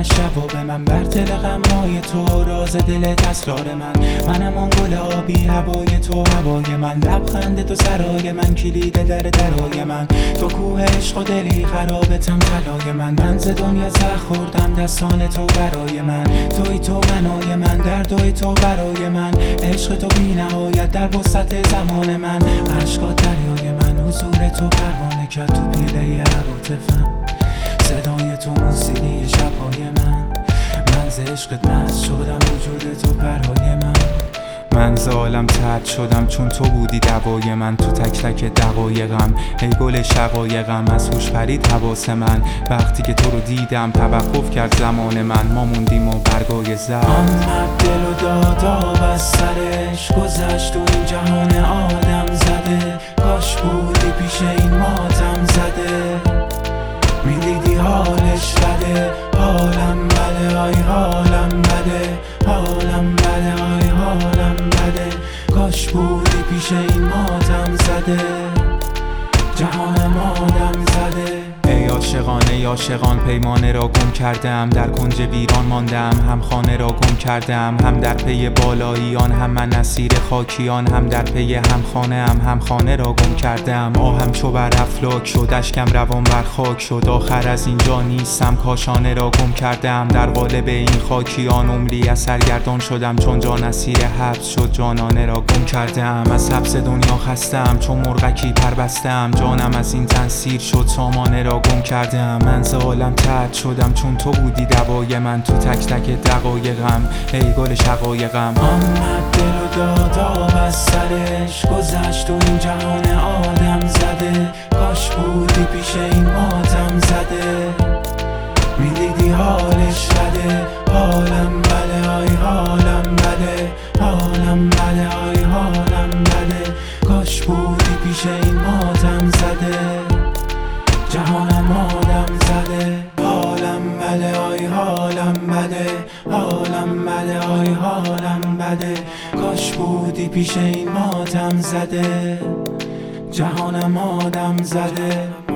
از شب و به من بر دل غمهای تو، راز دلت اسرار منم اون گل آبی هوای تو، هوای من لبخند تو سرای من، کلید درای من تو کوه عشق و دلی خرابتم طلای من ز دنیا زخ خوردم دستان تو برای من، توی تو منای من دردای تو برای من، عشق تو بی نهایت در وسط زمان من، عشقات دریای من حضور تو پروانه کرد تو پیله عواطفم، صدای تو موسیقی شبهای من ز عشقت مست شدم وجود تو برای من ز عالم طرد شدم چون تو بودی دوای من، تو تک تک دقایقم ای گل شقایقم، از هوش پرید حواس من وقتی که تو رو دیدم، توقف کرد زمان من، ما موندیم و برگای زد آمد دل و داد از سرش، گذشت تو این جهان آدم زده، کاش بودی پیش این ماتم زده، میدیدی حالش بده، حالم بده آی حالم بده، حالم بده آی حالم بده، کاش بودی پیش این ماتم زده، جهانم آدم زده. ای عاشقان پیمانه را گم کردم، در کنج ویران ماندم، هم خانه را گم کردم، هم در پی بالاییان، هم من اسیر خاکیان، هم در پی هم خانه را گم کردم، آهم چو بر افلاک شد، اشکم روان بر خاک شد، آخر از اینجا نیستم، کاشانه را گم کردم، در قالب این خاکیان عمری از سرگردان شدم، چون جان اسیر حبس شد جانانه را گم کردم، از حبس دنیا خستم چون مرغکی پر بستم، جانم از این تن سیر شد سامانه را گم کردم، من ز عالم طرد شدم چون تو بودی دوای من، تو تک تک دقایقم ای گل شقایقم، آمد دل و داد از سرش، گذشت تو این جهان آدم زده، کاش بودی پیش این ماتم زده، میدیدی حالش بده، حالم بده آی حالم بده، حالم بده آی حالم بده، کاش بودی پیش این ماتم زده، جهانم آدم زده، حالم بده آی حالم بده، حالم بده آی حالم بده، کاش بودی پیش این ماتم زده، جهانم آدم زده.